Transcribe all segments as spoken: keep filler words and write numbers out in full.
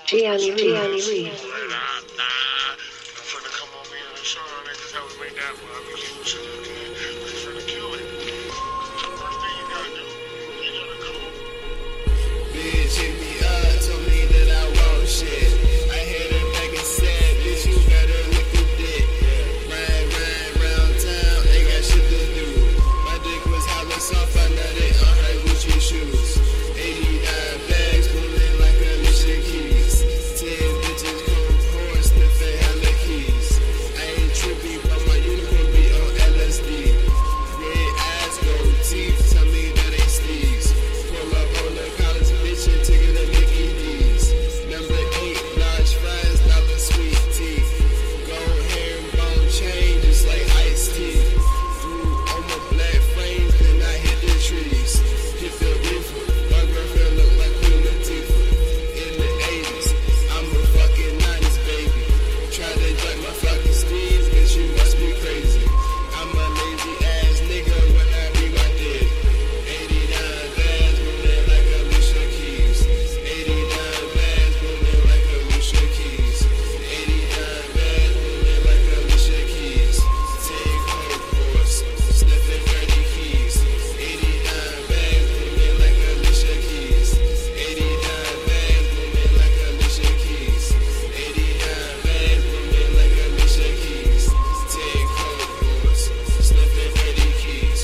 Gianni Lee. Gianni Lee. Bitch hit me up, told me that I want shit. I hit her back and said, bitch, you better lick the dick. Ride, ride round town, ain't got shit to do. My dick was hella soft, I nutted on her Gucci shoes. eighty-nine bags, moving like Alicia Keys. ten bitches come horse, sniffing hella keys. I ain't trippy, but my unicorn be on L S D. Red eyes, gold teeth, tell me that ain't Steve's. Pull up on the college bitch and ticket to Mickey D's. Number eight, large fries, dollar sweet tea. Gold hair and bone chain, just like iced tea. Blue on my black frames, then I hit the trees. Hit the reefer, my girlfriend look like Queen Latifah. In the eighties, I'm a fucking nineties baby. Try to duck my fucking steeds, bitch, you must be crazy. I'm a lazy ass nigga when I be my dick. eighty-nine bands moving like Alicia Keys. eighty-nine bands moving like Alicia Keys. eighty-nine bands moving like Alicia Keys. Take coke horse, sniffing dirty keys. eighty-nine bands moving like Alicia Keys. eighty-nine bands moving like Alicia Keys. eighty-nine bands moving like Alicia Keys. Take coke horse, sniffing dirty keys.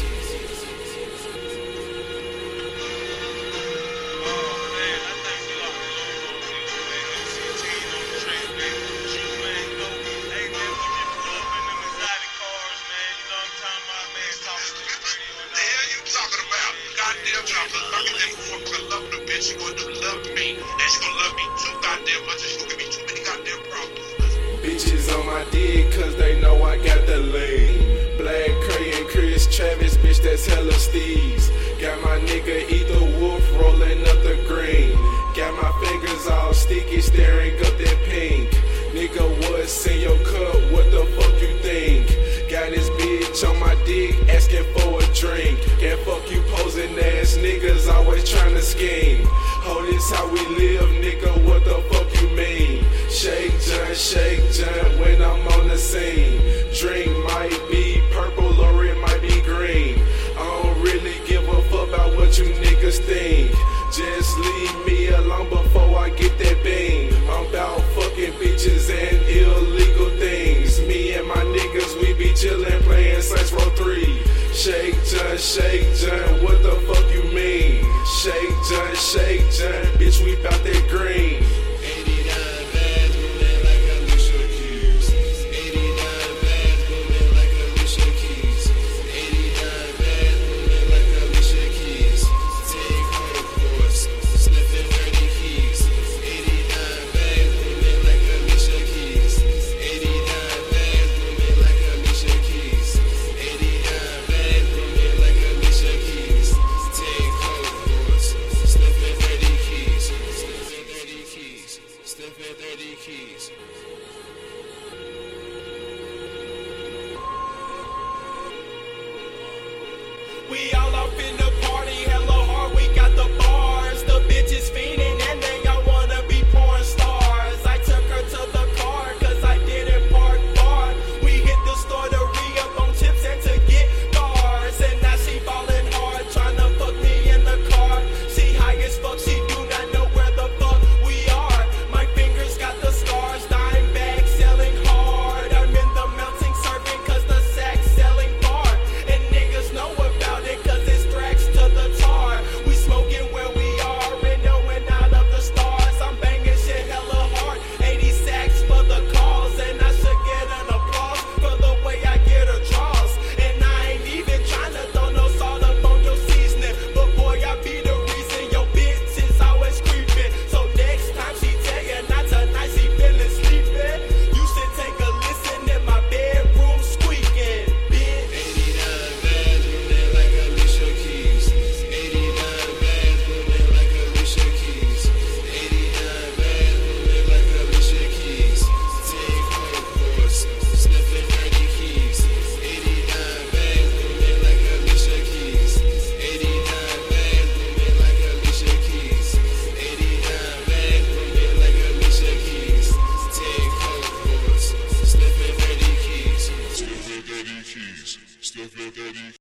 The hell you talking about? Goddamn, y'all look like a nigga fuck to love the bitch. She gonna love me, and she gonna love me too goddamn much, and she gonna give me too many goddamn problems. Bitches on my dick, cause they know I got the lean. Black Curry and Chris Travis, bitch, that's hella steez. Got my nigga Ether Wolf rolling up the green. Got my fingers all sticky, staring up that pink. Nigga, what's in your cup? What the fuck you think? Got this bitch on my dick, asking for a drink. Can't fuck you posing ass niggas, always tryna scheme. Oh, this how we live, nigga, what the fuck you mean? Shake John, shake John when I'm on the scene. Drink might be purple or it might be green. I don't really give a fuck about what you niggas think. Just leave me alone before I get that beam. I'm about fucking bitches and illegal things. Me and my niggas, we be chillin', playing Saints Row three. Shake John, shake John, what the fuck you mean? Shake John, shake John, bitch, we bout that green. eighty-nine bands moving like Alicia Keys. eighty-nine bands moving like Alicia Keys. eighty-nine bands moving like Alicia Keys. Take coke horse, sniffing dirty keys. eighty-nine bands moving like Alicia Keys. eighty-nine bands moving like Alicia Keys. eighty-nine bands moving like Alicia Keys. Take coke horse, sniffing dirty keys. Sniffing dirty keys. Sniffing dirty keys. We all up in the party, hella hard, we got the bars. The bitches fiending and they all wanna be porn stars. I took her to the car cause I didn't park far. We hit the store to re-up on chips and to get cars. And now she ballin' hard, tryna fuck me in the car. She high as fuck, she do not know where the fuck we are. My fingers got the scars, dime bags selling hard. I'm in the mountain serving cause the sack's selling far. And niggas know about it cause that E keys. Steph left that E